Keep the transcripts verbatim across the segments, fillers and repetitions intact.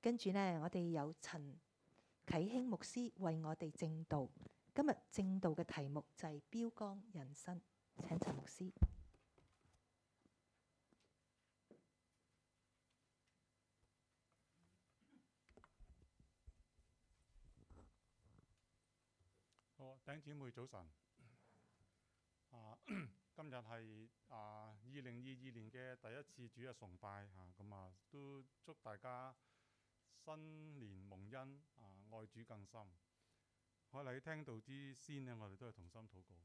跟住呢，我哋有陳啟興牧師為我哋證道。今日證道嘅題目就係標竿人生。請陳牧師。 好，弟兄姊妹早晨。啊，今日係啊二零二二年嘅第一次主日崇拜嚇，咁啊都祝大家新年蒙恩啊，愛主更深。我哋喺聽道之先呢，我哋都係同心禱告。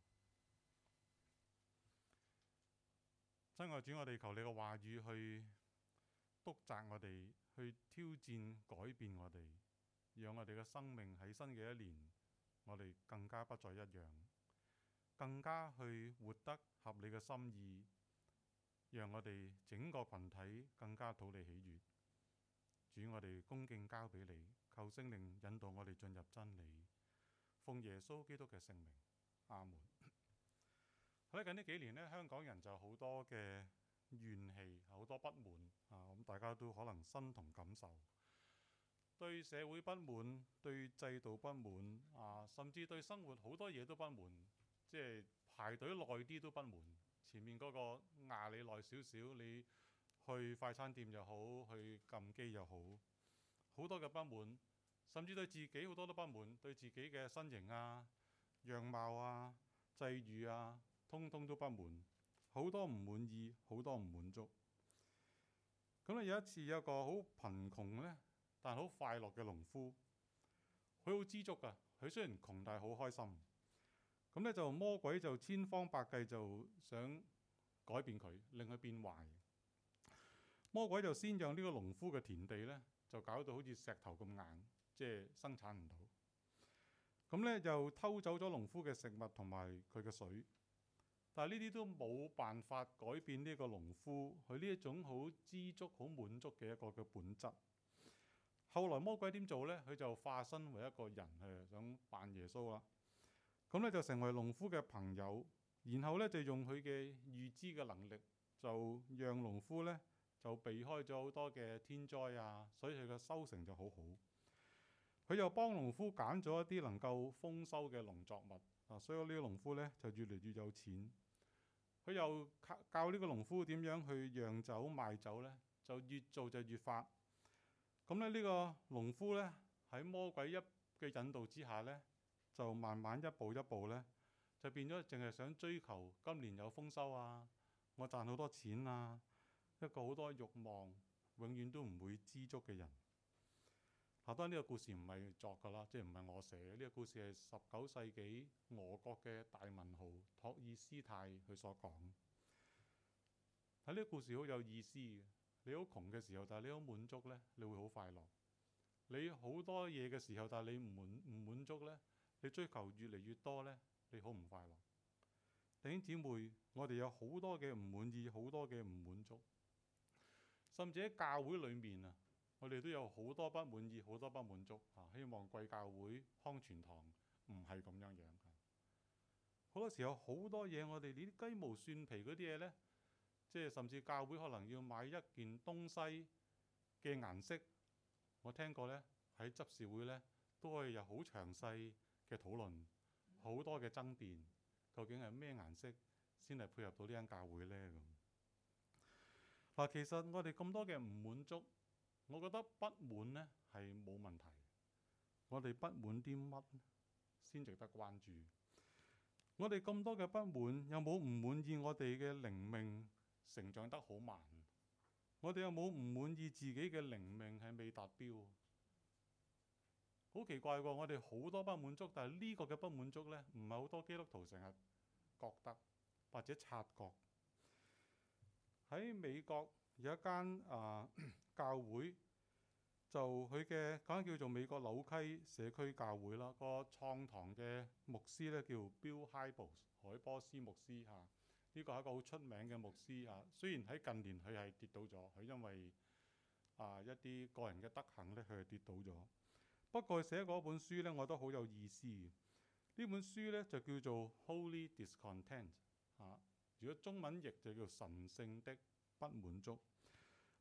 親愛主，我哋求你嘅話語去督責我哋，去挑戰改變我哋，讓我哋嘅生命喺新嘅一年，我哋更加不再一樣，更加去活得合你嘅心意，讓我哋整個群體更加討你喜悅。主，我哋恭敬交俾你，求聖靈引導我哋進入真理。奉耶穌基督嘅聖名，阿門。喺近呢幾年呢，香港人就好多嘅怨氣，好多不滿啊！咁大家都可能身同感受。對社會不滿，對制度不滿啊，甚至對生活好多嘢都不滿，即係排隊耐啲都不滿。前面嗰個壓你耐少少，你去快餐店又好，去撳機又好，好多嘅不滿，甚至對自己好多都不滿，對自己嘅身形啊、樣貌啊、際遇啊，通通都不滿，好多唔滿意，好多唔滿足。咁咧有一次有個好貧窮呢，但好快樂嘅農夫，佢好知足㗎。佢雖然窮，但係好開心。咁咧就魔鬼就千方百計就想改變佢，令佢變壞。魔鬼就先讓呢個農夫嘅田地呢，就搞到好似石頭咁硬，即係生產唔到。咁咧就偷走咗農夫嘅食物同埋佢嘅水。但係呢啲都冇辦法改變呢個農夫佢呢一種好知足、好滿足嘅一個嘅本質。後來魔鬼點做呢？佢就化身為一個人，係想扮耶穌啦。咁咧就成為農夫嘅朋友，然後咧就用佢嘅預知嘅能力，就讓農夫咧就避開咗好多嘅天災啊，所以佢嘅收成就好好。佢又幫農夫揀咗一啲能夠豐收嘅農作物啊，所以呢個農夫咧就越嚟越有錢。佢又教呢個農夫點樣去釀酒賣酒咧，就越做就越發。咁咧呢個農夫咧喺魔鬼一嘅引導之下咧，就慢慢一步一步咧，就變咗淨係想追求今年有豐收啊，我賺好多錢啊，一個好多慾望，永遠都唔會知足嘅人。當然呢個故事唔係作㗎啦，即係唔係我寫嘅。呢個故事係十九世紀俄國嘅大文豪托爾斯泰佢所講。喺呢個故事好有意思嘅。你好窮嘅時候，但係你好滿足呢，你會好快樂。你好多嘢嘅時候，但係你唔滿唔滿足呢，你追求越嚟越多呢，你好唔快樂。弟兄姊妹，我哋有好多嘅唔滿意，好多嘅唔滿足，甚至喺教會裏面啊，我哋都有好多不滿意，好多不滿足啊！希望貴教會康全堂唔係咁樣樣啊！好多時候好多嘢，我哋呢啲雞毛蒜皮嗰啲嘢呢，即係甚至教會可能要買一件東西嘅顏色，我聽過呢，喺執事會呢，都可以有好詳細嘅討論，好多嘅爭辯，究竟係咩顏色先係配合到呢間教會呢？咁嗱，其實我哋咁多嘅唔滿足，我覺得不滿呢係冇問題。我哋不滿啲乜先值得關注？我哋咁多嘅不滿，有冇唔滿意我哋嘅靈命成長得好慢？我哋有冇唔滿意自己嘅靈命係未達標？好奇怪喎！我哋好多不滿足，但係呢個嘅不滿足呢，唔係好多基督徒成日覺得或者察覺。喺美國有一間啊教會，就佢嘅嗰間叫做美國紐溪社區教會啦。個創堂嘅牧師呢，叫 Bill Hybels 海波斯牧師嚇。呢、這個係一個好出名嘅牧師嚇。雖然喺近年佢係跌倒咗，佢因為啊一啲個人嘅德行呢，佢係跌倒咗。不過寫嗰本書呢，我覺得好有意思。呢本書呢，就叫做 Holy Discontent 嚇。如果中文譯就叫神聖的不滿足。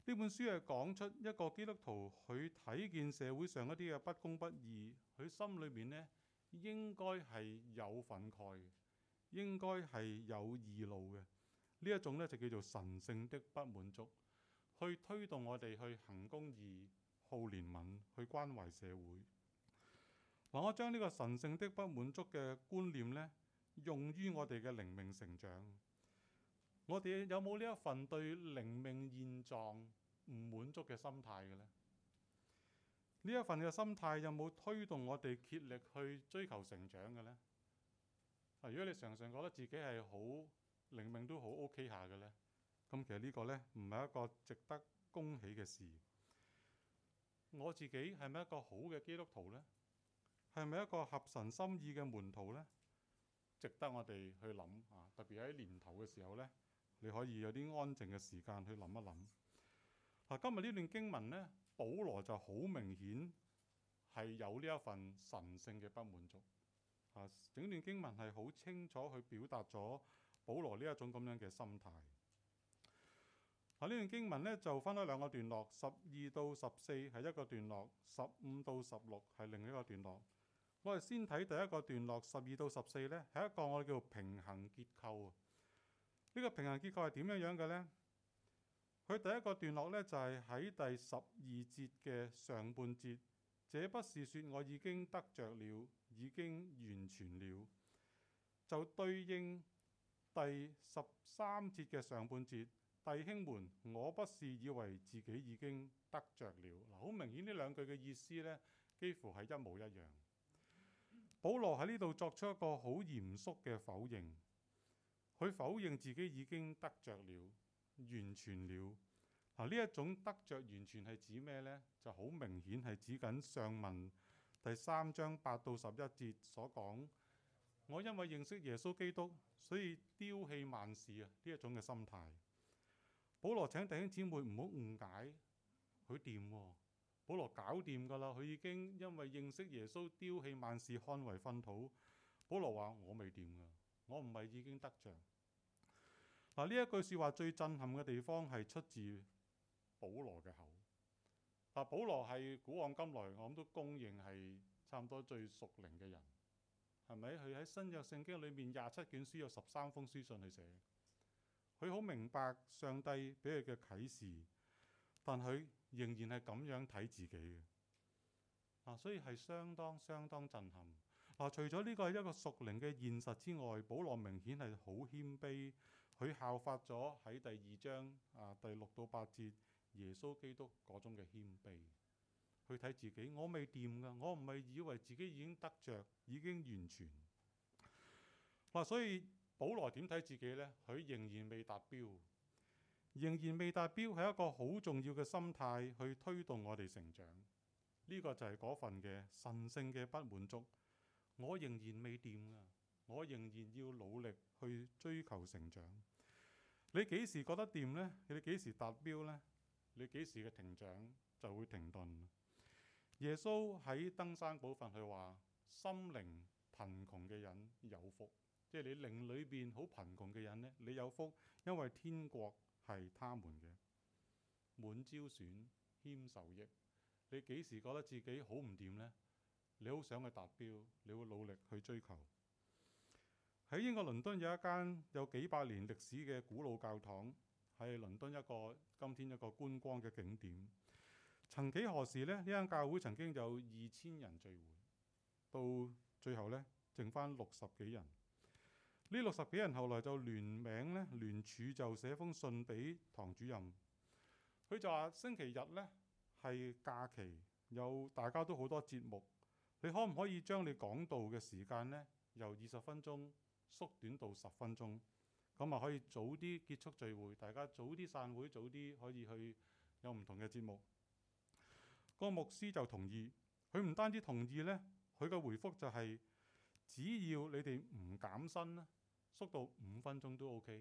呢本書係講出一個基督徒佢睇見社會上一啲嘅不公不義，佢心裏面呢應該係有憤慨，應該係有義怒嘅。呢一種呢就叫做神聖的不滿足，去推動我哋去行公義、好憐憫、去關懷社會。嗱，我將呢個神聖的不滿足嘅觀念呢，用於我哋嘅靈命成長。我哋有冇呢一份對靈命現狀唔滿足嘅心態嘅呢？呢一份嘅心態有冇推動我哋竭力去追求成長嘅呢？啊，如果你常常覺得自己係好靈命都好 OK 下嘅呢，咁其實呢個呢唔係一個值得恭喜嘅事。我自己係咪一個好嘅基督徒呢？係咪一個合神心意嘅門徒呢？值得我哋去諗啊！特別喺年頭嘅時候呢，你可以有啲安靜嘅時間去諗一諗。啊，今日呢段經文呢，保羅就好明顯係有呢一份神聖嘅不滿足。啊，整段經文係好清楚去表達咗保羅呢一種咁樣嘅心態。啊，呢段經文呢，就分咗兩個段落，十二到十四係一個段落，十五到十六係另一個段落。我哋先睇第一個段落，十二到十四呢，係一個我哋叫平衡結構。呢個平衡結構係點樣樣嘅呢？佢第一個段落呢，就係喺第十二節嘅上半節，這不是說我已經得着了，已經完全了，就對應第十三節嘅上半節，弟兄們，我不是以為自己已經得着了。嗱，好明顯呢兩句嘅意思呢，幾乎係一模一樣。保羅喺呢度作出一個好嚴肅嘅否認，佢否認自己已經得着了、完全了。嗱，呢一種得着完全係指咩呢？就好明顯係指緊上文第三章八到十一節所講，我因為認識耶穌基督，所以丟棄萬事啊，呢一種嘅心態。保羅請弟兄姊妹唔好誤解，佢掂喎。保羅搞掂㗎啦，佢已經因為認識耶穌丟棄萬事，看為糞土。保羅話：我未掂㗎，我唔係已經得着。嗱，呢一句説話最震撼嘅地方係出自保羅嘅口。嗱，保羅係古往今來我諗都公認係差唔多最屬靈嘅人，係咪？佢喺新約聖經裏面廿七卷書有十三封書信去寫，佢好明白上帝俾佢嘅啟示，但佢仍然係咁樣睇自己嘅。啊，所以係相當相當震撼。啊，除咗呢個係一個屬靈嘅現實之外，保羅明顯係好謙卑，佢效法咗喺第二章啊第六到八節耶穌基督嗰種嘅謙卑，去睇自己，我未掂㗎，我唔係以為自己已經得着，已經完全。嗱，所以保羅點睇自己呢？佢仍然未達標。仍然未達標係一個好重要嘅心態，去推動我哋成長。呢個就係嗰份嘅神聖嘅不滿足。我仍然未掂啊！我仍然要努力去追求成長。你幾時覺得掂呢？你幾時達標呢？你幾時嘅停長就會停頓。耶穌喺登山寶訓佢話：心靈貧窮嘅人有福，即係你靈裏邊好貧窮嘅人呢，你有福，因為天國係他們嘅。滿招損，謙受益。你幾時覺得自己好唔掂呢？你好想去達標，你會努力去追求。喺英國倫敦有一間有幾百年歷史嘅古老教堂，係倫敦一個今天一個觀光嘅景點。曾幾何時呢，呢間教會曾經有二千人聚會，到最後呢，剩翻六十幾人。呢六十幾人後來就聯名呢，聯署就寫封信俾堂主任。佢就話星期日呢係假期，有大家都好多節目，你可唔可以將你講道嘅時間呢，由二十分鐘縮短到十分鐘，咁啊可以早啲結束聚會，大家早啲散會，早啲可以去有唔同嘅節目。個牧師就同意，佢唔單止同意呢，佢嘅回覆就係只要你哋唔減薪咧，縮到五分鐘都 OK。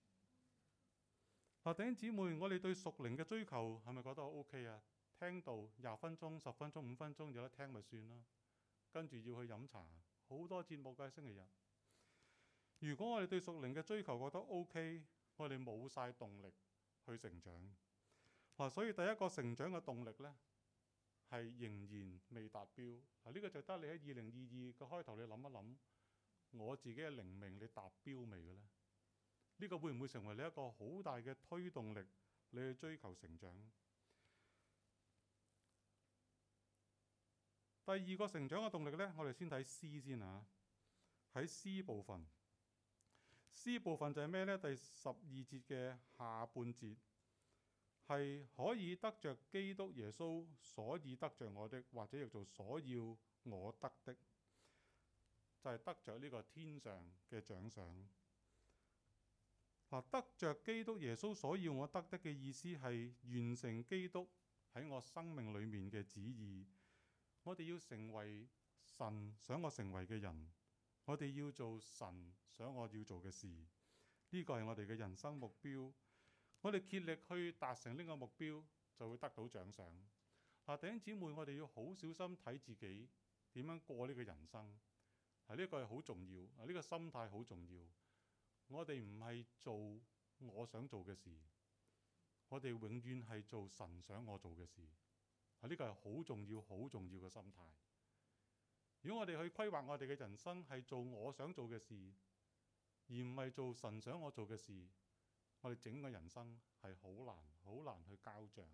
嗱，弟兄姊妹，我哋對屬靈嘅追求係咪覺得 OK 啊？聽到廿分鐘、十分鐘、五分鐘有得聽咪算啦。跟住要去飲茶，好多節目嘅星期日。如果我哋對屬靈嘅追求覺得 OK，我哋冇晒動力去成長。 嗱，所以第一個成長嘅動力呢，係仍然未達標。嗱，呢個就得你喺二零二二個開頭，你諗一諗，我自己嘅靈命你達標未嘅呢？呢個會唔會成為你一個好大嘅推動力，你去追求成長？第二個成長嘅動力呢，我哋先睇 C 先啊。喺 C 部分 ，C 部分就係咩呢？第十二節嘅下半節係可以得着基督耶穌，所以得着我的，或者亦做所要我得的，就係、是、得着呢個天上嘅獎賞。嗱，得着基督耶穌所要我得的嘅意思係完成基督喺我生命裡面嘅旨意。我哋要成為神想我成為嘅人，我哋要做神想我要做嘅事。呢個係我哋嘅人生目標。我哋竭力去達成呢個目標，就會得到獎賞。嗱，弟兄姊妹，我哋要好小心睇自己點樣過呢個人生。係呢個係好重要，啊，呢個心態好重要。我哋唔係做我想做嘅事，我哋永遠係做神想我做嘅事。啊，呢個係好重要、好重要嘅心態。如果我哋去規劃我哋嘅人生係做我想做嘅事，而唔係做神想我做嘅事，我哋整個人生係好難、好難去交賬。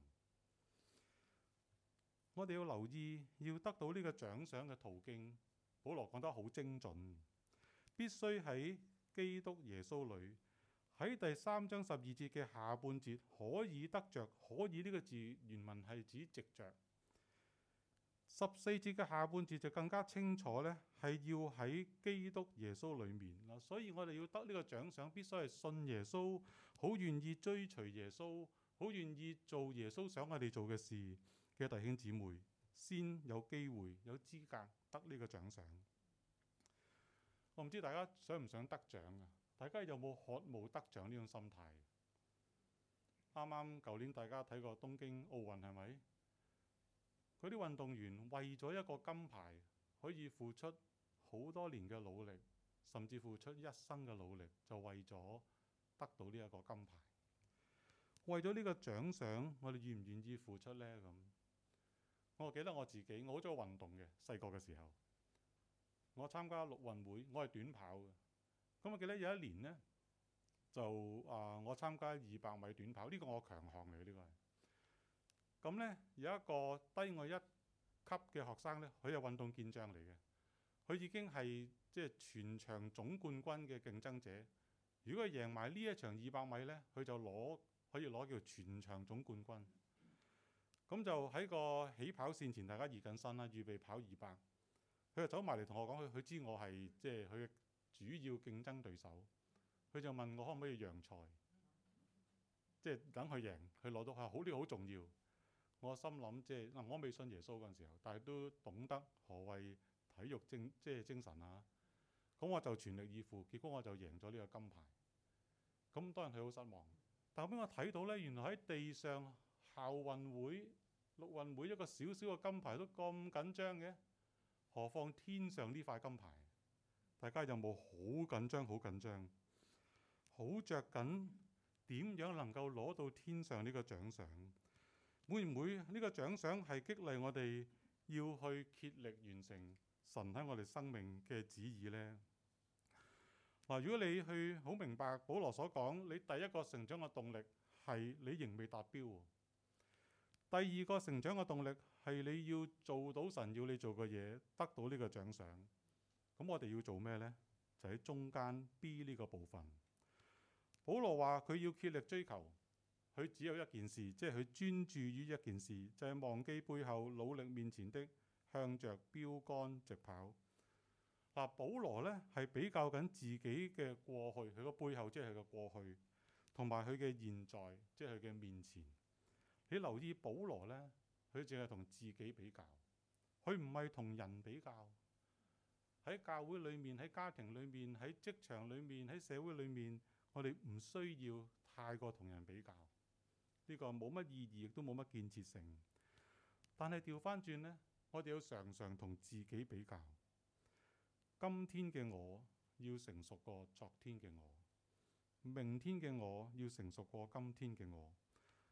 我哋要留意，要得到呢個獎賞嘅途徑，保羅講得好精準，必須喺基督耶穌裏。喺第三章十二節嘅下半節，可以得着，可以呢個字原文係指藉着。十四節嘅下半節就更加清楚呢，係要喺基督耶穌裏面嗱，所以我哋要得呢個獎賞，必須係信耶穌，好願意追隨耶穌，好願意做耶穌想我哋做嘅事嘅弟兄姊妹，先有機會有資格得呢個獎賞。我唔知大家想唔想得獎啊？大家有冇渴慕得獎呢種心態？啱啱舊年大家睇過東京奧運係咪？嗰啲運動員為咗一個金牌，可以付出好多年嘅努力，甚至付出一生嘅努力，就為咗得到呢一個金牌。為咗呢個獎賞，我哋願唔願意付出呢？咁我記得我自己，我好中意運動嘅，細個嘅時候，我參加陸運會，我係短跑嘅。咁我記得有一年呢，就啊、呃，我參加二百米短跑，呢、這個我強項嚟嘅，呢、這個係。咁呢，有一個低我一級嘅學生呢，佢係運動健將嚟嘅，佢已經係即係全場總冠軍嘅競爭者。如果佢贏埋呢一場二百米呢，佢就攞可以攞叫全場總冠軍。咁就喺個起跑線前，大家熱緊身啦，預備跑二百。佢就走埋嚟同我講，佢佢知我係即係佢嘅主要競爭對手。佢就問我可唔可以讓賽，即係等佢贏，佢攞到。係好，呢個好重要。我心諗即係嗱，我未信耶穌嗰陣時候，但係都懂得何謂體育精即係精神啊。咁我就全力以赴，結果我就贏咗呢個金牌。咁當然佢好失望。但後邊我睇到呢，原來喺地上校運會、陸運會一個小小嘅金牌都咁緊張嘅，何況天上呢塊金牌？大家有冇好緊張？好緊張，好着緊點樣能夠攞到天上呢個獎賞？會唔會呢個獎賞係激勵我哋要去竭力完成神喺我哋生命嘅旨意呢？嗱，如果你去好明白保羅所講，你第一個成長嘅動力係你仍未達標。第二個成長嘅動力係你要做到神要你做嘅嘢，得到呢個獎賞。咁我哋要做咩呢？就喺中間 B 呢個部分。保羅話佢要竭力追求。佢只有一件事，即係佢專注於一件事，就係、是、忘記背後，努力面前的，向着標杆直跑。嗱，保羅呢係比較緊自己嘅過去，佢個背後即係佢嘅過去，同埋佢嘅現在，即係佢嘅面前。你留意保羅呢，佢淨係同自己比較，佢唔係同人比較。喺教會裏面，喺家庭裏面，喺職場裏面，喺社會裏面，我哋唔需要太過同人比較。呢個冇乜意義，亦都冇乜建設性。但係調翻轉呢，我哋要常常同自己比較。今天嘅我要成熟過昨天嘅我，明天嘅我要成熟過今天嘅我。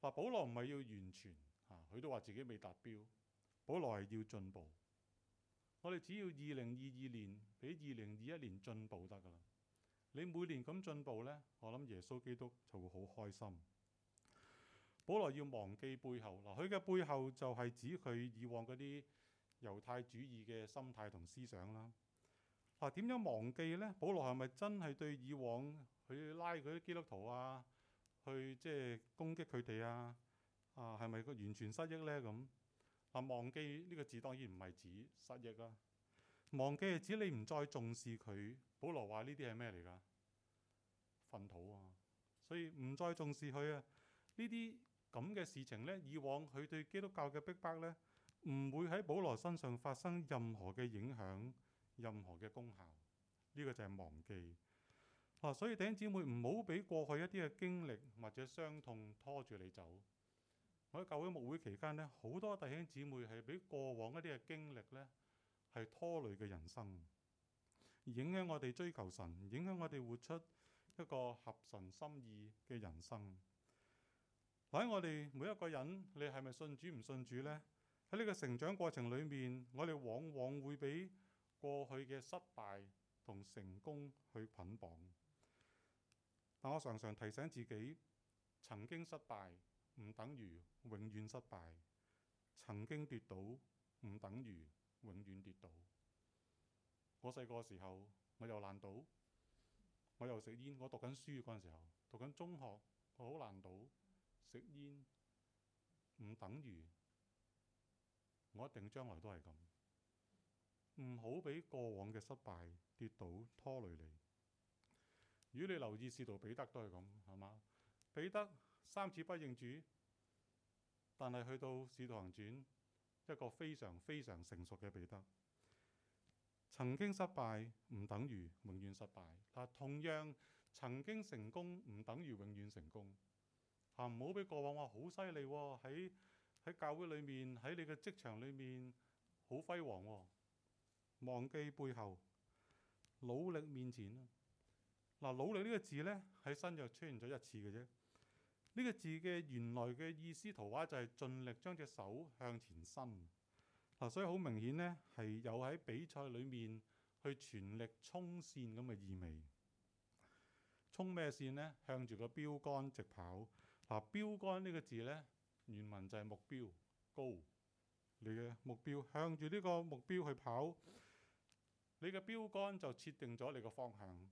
嗱，保羅唔係要完全嚇，佢都話自己未達標。保羅係要進步。我哋只要二零二二年比二零二一年進步得㗎啦。你每年咁進步呢，我諗耶穌基督就會好開心。保羅要忘記背後嗱，佢嘅背後就係指佢以往嗰啲猶太主義嘅心態同思想啦。嗱，點樣忘記呢？保羅係咪真係對以往去拉嗰啲基督徒啊，去即係攻擊佢哋啊？啊，係咪個完全失憶呢？咁嗱，忘記呢個字當然唔係指失憶啦。忘記係指你唔再重視佢。保羅話呢啲係咩嚟㗎？糞土啊！所以唔再重視佢啊！呢啲咁嘅事情呢，以往佢對基督教嘅逼迫呢，唔會喺保羅身上發生任何嘅影響，任何嘅功效。呢個就係忘記。嗱、啊，所以弟兄姊妹唔好俾過去一啲嘅經歷或者傷痛拖住你走。我喺教會牧會期間呢，好多弟兄姊妹係俾過往一啲嘅經歷呢，係拖累嘅人生，影響我哋追求神，影響我哋活出一個合神心意嘅人生。喺我哋每一個人，你係咪信主唔信主呢？喺呢個成長過程裏面，我哋往往會俾過去嘅失敗同成功去捆綁。但我常常提醒自己，曾經失敗唔等於永遠失敗，曾經跌倒唔等於永遠跌倒。我細個時候，我又爛賭，我又食煙。我讀緊書嗰陣時候，讀緊中學，我好爛賭，食煙，唔等於我一定將來都係咁。唔好俾過往嘅失敗跌倒拖累你。如果你留意使徒彼得都係咁，係嘛？彼得三次不認主，但係去到使徒行傳，一個非常非常成熟嘅彼得。曾經失敗唔等於永遠失敗。嗱，同樣曾經成功唔等於永遠成功。嚇，唔好俾過往話好犀利喎，喺喺教會裏面，喺你嘅職場裏面好輝煌喎。忘記背後，努力面前。嗱，努力呢個字呢，喺新約出現咗一次嘅啫。呢個字嘅原來嘅意思圖畫就係盡力將隻手向前伸。嗱，所以好明顯呢，係有喺比賽裏面去全力衝線咁嘅意味。衝咩線呢？向住個標杆直跑。嗱，標杆呢個字呢，原文就係目標，goal。你嘅目標向住呢個目標去跑，你嘅標杆就設定咗你個方向。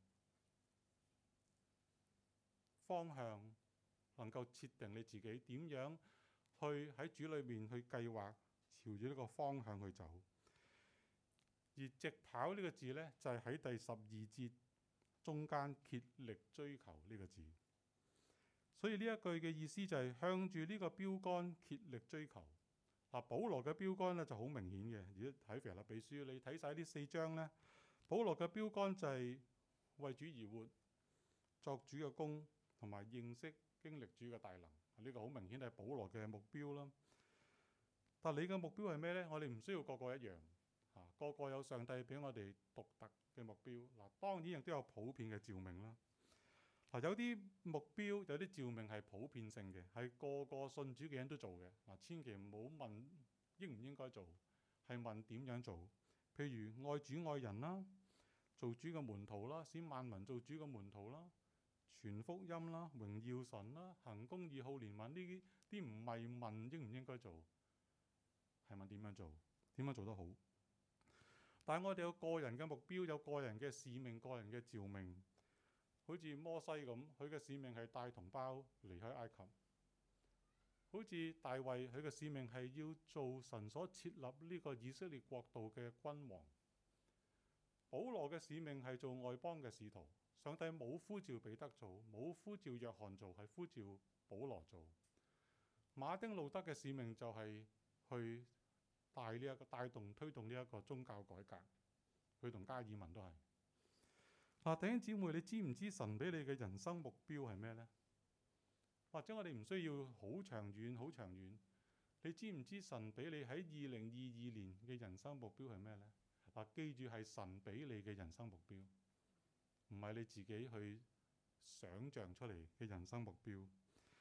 方向能夠設定你自己點樣去喺主裏面去計劃，朝住呢個方向去走。而直跑呢個字呢，就係喺第十二節中間竭力追求呢個字。所以呢一句嘅意思就係向住呢個標杆竭力追求。嗱，保羅嘅標杆呢就好明顯嘅。如果睇腓立比書，你睇晒呢四章呢，保羅嘅標杆就係為主而活，作主嘅工，同埋認識經歷主嘅大能。呢個好明顯係保羅嘅目標啦。但你嘅目標係咩呢？我哋唔需要個個一樣，啊，個個有上帝俾我哋獨特嘅目標。嗱，當然亦都有普遍嘅召命啦。嗱，有啲目標，有啲召命係普遍性嘅，係個個信主嘅人都做嘅。嗱，千祈唔好問應唔應該做，係問點樣做。譬如愛主愛人啦，做主嘅門徒啦，使萬民做主嘅門徒啦，傳福音啦，榮耀神啦，行公義好憐憫，呢啲啲唔係問應唔應該做，係問點樣做，點樣做得好。但係我哋有個人嘅目標，有個人嘅使命，個人嘅召命。好似摩西咁，佢嘅使命係帶同胞離開埃及。好似大衛，佢嘅使命係要做神所設立呢個以色列國度嘅君王。保羅嘅使命係做外邦嘅使徒。上帝冇呼召彼得做，冇呼召約翰做，係呼召保羅做。馬丁路德嘅使命就係去帶呢一個帶動推動呢一個宗教改革。佢同加爾文都係。嗱，弟兄姊妹，你知唔知神俾你嘅人生目標係咩呢？或者我哋唔需要好長遠，好長遠。你知唔知神俾你喺二零二二年嘅人生目標係咩呢？嗱，記住係神俾你嘅人生目標，唔係你自己去想像出嚟嘅人生目標。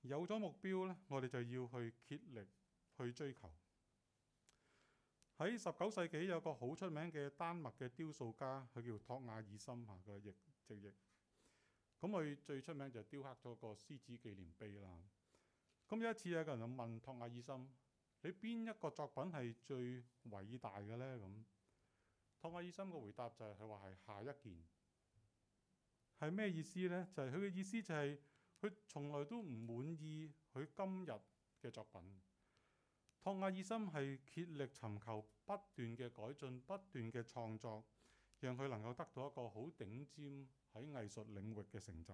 有咗目標呢，我哋就要去竭力去追求。喺十九世紀有個好出名嘅丹麥嘅雕塑家，佢叫托亞爾森嚇，個譯直譯。咁佢最出名就雕刻咗個獅子紀念碑啦。咁有一次有個人就問托亞爾森：你邊一個作品係最偉大嘅呢？咁托亞爾森嘅回答就係佢話係下一件。係咩意思呢？就係佢嘅意思就係佢從來都唔滿意佢今日嘅作品。托亞爾森係竭力尋求不斷嘅改進、不斷嘅創作，讓佢能夠得到一個好頂尖喺藝術領域嘅成就。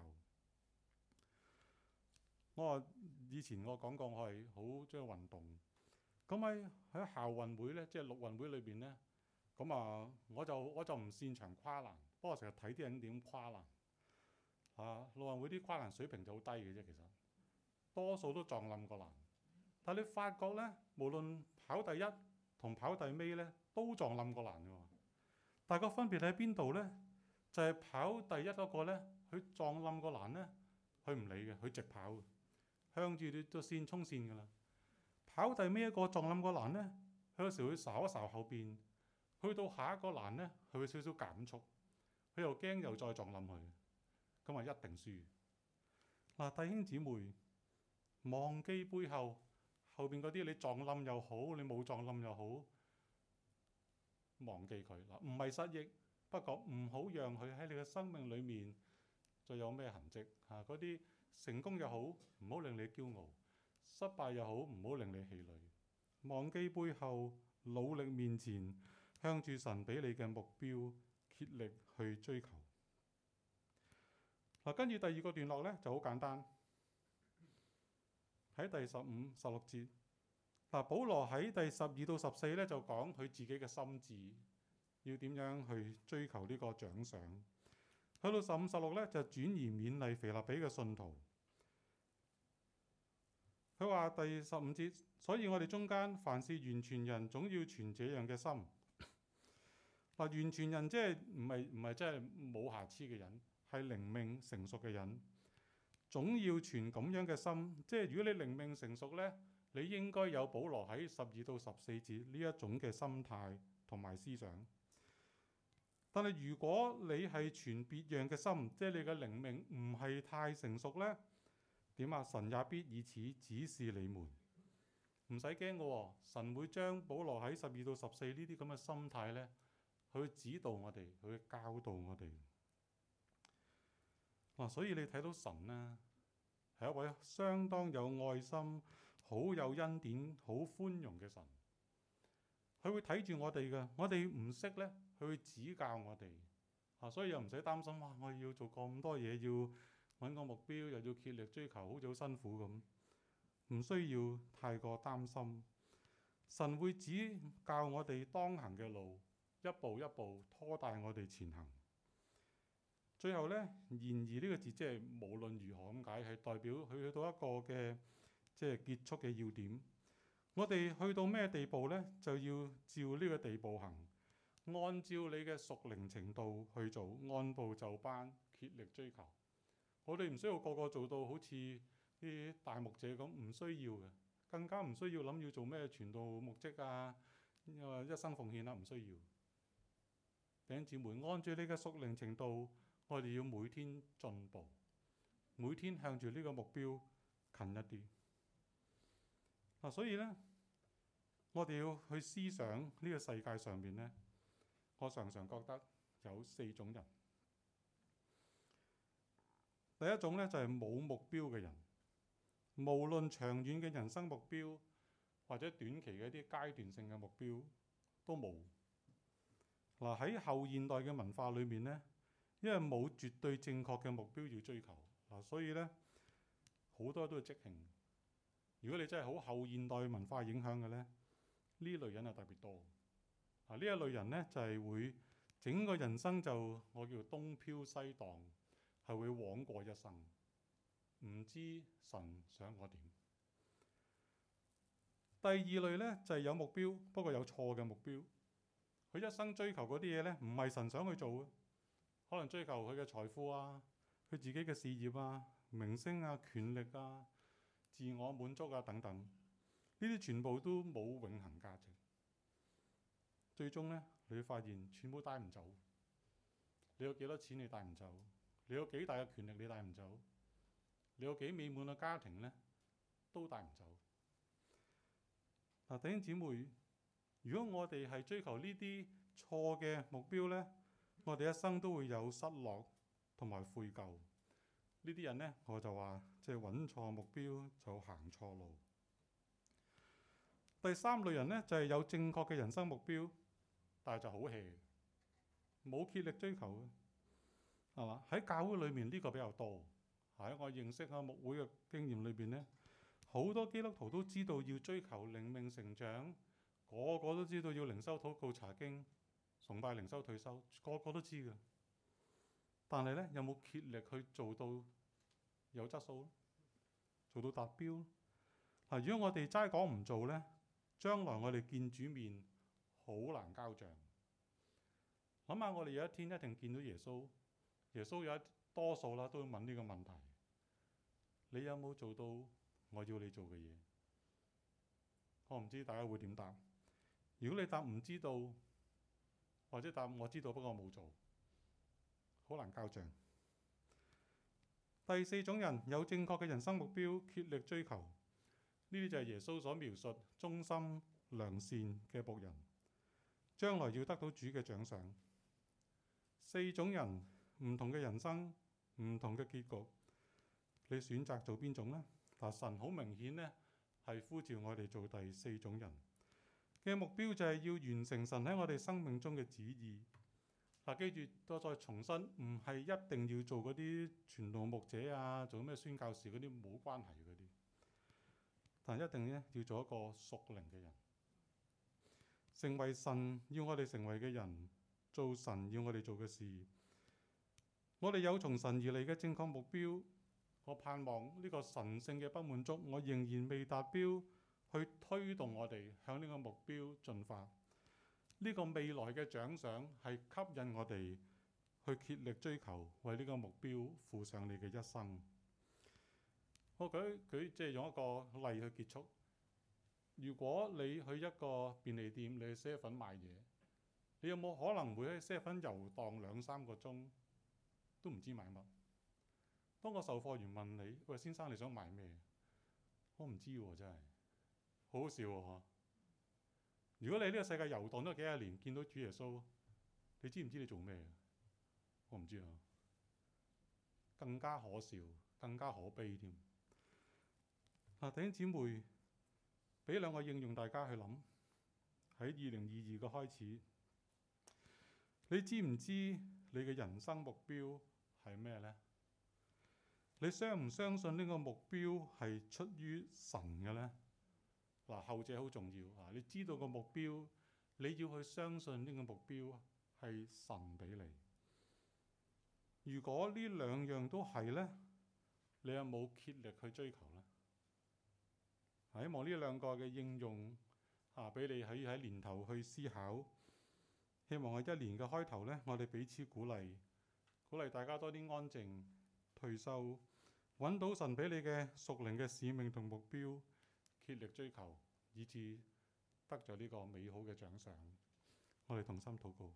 我話以前我講過，我係好中意運動。咁喺喺校運會呢，即係陸運會裏邊呢，咁啊我就我就唔擅長跨欄，不過成日睇啲人點跨欄。啊，陸運會啲跨欄水平就好低嘅啫，其實多數都撞冧個欄。但你發覺呢，無論跑第一同跑第尾呢，都撞冧個欄㗎喎。但個分別喺邊度呢？就係、是、跑第一嗰個呢，佢撞冧個欄呢，佢唔理嘅，佢直跑，向住條線衝線㗎啦。跑第尾一個撞冧個欄呢，佢有時會睄一睄後邊，去到下一個欄呢，佢會少少減速，佢又驚又再撞冧佢，咁啊一定輸。嗱、啊，弟兄姊妹，忘記背後後邊嗰啲你撞冧又好，你冇撞冧又好，忘記佢嗱，唔係失憶，不過唔好讓佢喺你嘅生命裡面再有咩痕跡嚇。嗰、啊、啲成功又好，唔好令你驕傲；失敗又好，唔好令你氣餒。忘記背後，努力面前，向住神俾你嘅目標，竭力去追求。嗱、啊，跟住第二個段落呢就好簡單，喺第十五、十六節。嗱、啊，保羅喺第十二到十四咧就講佢自己嘅心志，要點樣去追求呢個獎賞。去到十五、十六咧就轉而勉勵腓立比嘅信徒。佢話第十五節，所以我哋中間凡是完全人，總要存這樣嘅心。嗱、啊，完全人即係唔係唔係真係冇瑕疵嘅人，係靈命成熟嘅人，總要存咁樣嘅心。即係如果你靈命成熟咧，你應該有保羅喺十二到十四節呢一種嘅心態同埋思想。但係如果你係存別樣嘅心，即係你嘅靈命唔係太成熟呢，點啊？神也必以此指示你們，唔使驚嘅喎。神會將保羅喺十二到十四呢啲咁嘅心態呢，去指導我哋，去教導我哋。嗱、啊，所以你睇到神呢，係一位相當有愛心、好有恩典、好寬容嘅神。佢會睇住我哋嘅，我哋唔識呢，佢會指教我哋。啊，所以又唔使擔心哇！我要做咁多嘢，要揾個目標，又要竭力追求，好似好辛苦咁。唔需要太過擔心。神會指教我哋當行嘅路，一步一步拖帶我哋前行。最後呢，然而呢個字即係無論如何咁解，係代表佢去到一個嘅即係結束嘅要點。我哋去到咩地步呢？就要照呢個地步行，按照你嘅屬靈程度去做，按部就班，竭力追求。我哋唔需要個個做到好似啲大牧者咁，唔需要嘅，更加唔需要諗要做咩傳道牧職啊，一生奉獻啦，唔需要。弟兄姊妹，按照你嘅屬靈程度，我哋要每天進步，每天向住呢個目標近一啲。嗱、啊，所以呢，我哋要去思想呢個世界上面呢，我常常覺得有四種人。第一種呢，就係、是、冇目標嘅人，無論長遠嘅人生目標或者短期嘅一啲階段性嘅目標都冇。嗱、啊，喺後現代嘅文化裏面呢，因為冇絕對正確嘅目標要追求，嗱、啊，所以呢，好多都係即興。如果你真係好後現代文化影響嘅呢，呢類人係特別多。啊，呢一類人呢，就係、是、會整個人生就我叫東飄西蕩，係會枉過一生，唔知神想我點。第二類呢，就係、是、有目標，不過有錯嘅目標。佢一生追求嗰啲嘢呢，唔係神想去做嘅，可能追求佢嘅財富啊，佢自己嘅事業啊、明星啊、權力啊。 自我滿足啊等等，呢啲全部都冇永恆價值。最終呢，你會發現全部帶唔走。你有幾多錢你帶唔走，你有幾大嘅權力你帶唔走，你有幾美滿嘅家庭呢，都帶唔走。嗱，弟兄姊妹，如果我哋係追求呢啲錯嘅目標呢，我哋一生都會有失落同埋悔疚。呢啲人呢，我就話即係揾錯目標就行錯路。第三類人呢，就係有正確嘅人生目標，但係就好 hea，冇竭力追求嘅，係嘛？喺教會裏面呢個比較多。喺我認識啊牧會嘅經驗裏邊呢，好多基督徒都知道要追求靈命成長，個個都知道要靈修禱告查經崇拜靈修退休，個個都知嘅。但係呢，有冇竭力去做到有質素，做到達標？嗱，如果我哋齋講唔做呢，將來我哋見主面好難交賬。諗下我哋有一天一定見到耶穌，耶穌有一多數啦都會問呢個問題：你有冇做到我要你做嘅嘢？我唔知大家會點答。如果你答唔知道，或者答我知道不過冇做，好難交賬。第四種人有正確嘅人生目標，竭力追求，呢啲就係耶穌所描述忠心良善嘅僕人，將來要得到主嘅獎賞。四種人唔同嘅人生，唔同嘅結局，你選擇做邊種呢？嗱，神好明顯呢係呼召我哋做第四種人嘅目標，就係要完成神喺我哋生命中嘅旨意。嗱，記住，多再重申，唔係一定要做嗰啲傳道牧者啊，做咩宣教士嗰啲冇關係嗰啲，但一定呢要做一個屬靈嘅人，成為神要我哋成為嘅人，做神要我哋做嘅事。我哋有從神而嚟嘅正確目標，我盼望呢個神聖嘅不滿足，我仍然未達標，去推動我哋向呢個目標進發。呢個未來嘅獎賞係吸引我哋去竭力追求，為呢個目標付上你嘅一生。我舉舉即係用一個例去結束。如果你去一個便利店，你去啡粉買嘢，你有冇可能會喺啡粉遊蕩兩三個鐘都唔知買乜？當個售貨員問你：喂，先生你想買咩？我唔知喎，真係好好笑喎。如果你喺呢個世界遊蕩咗幾廿年，見到主耶穌，你知唔知你做咩？我唔知啊。更加可笑，更加可悲添。嗱，弟兄姊妹，俾兩個應用大家去諗。喺二零二二嘅開始，你知唔知你嘅人生目標係咩呢？你相唔相信呢個目標係出於神嘅呢？嗱，後者好重要啊！你知道個目標，你要去相信呢個目標係神俾你。如果呢兩樣都係呢，你有冇竭力去追求呢？希望呢兩個嘅應用啊，俾你喺喺年頭去思考。希望喺一年嘅開頭呢，我哋彼此鼓勵，鼓勵大家多啲安靜退休，揾到神俾你嘅屬靈嘅使命同目標，竭力追求，以致得咗呢個美好嘅獎賞。我哋同心禱告。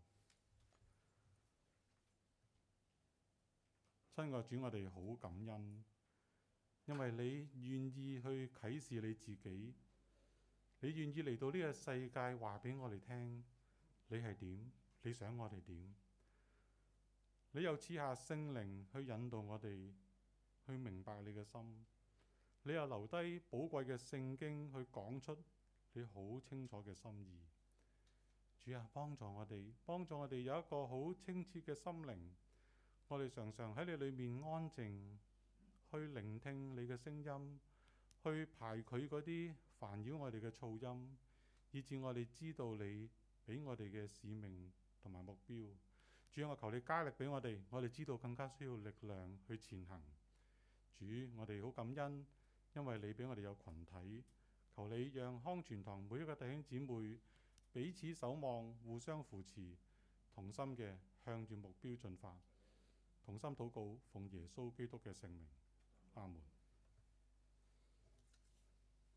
親愛主，我哋好感恩，因為你願意去啟示你自己，你願意嚟到呢個世界話俾我哋聽，你係點，你想我哋點，你又賜下聖靈去引導我哋去明白你嘅心，你又留低寶貴嘅聖經去講出你好清楚嘅心意。主啊，幫助我哋，幫助我哋有一個好清澈嘅心靈，我哋常常喺你裏面安靜，去聆聽你嘅聲音，去排拒嗰啲煩擾我哋嘅噪音，以致我哋知道你俾我哋嘅使命同埋目標。主啊，我求你加力俾我哋，我哋知道更加需要力量去前行。主，我哋好感恩，因為你俾我哋有群體，求你讓康全堂每一個弟兄姊妹彼此守望，互相扶持，同心嘅向住目標進發，同心禱告，奉耶穌基督嘅聖名，阿門。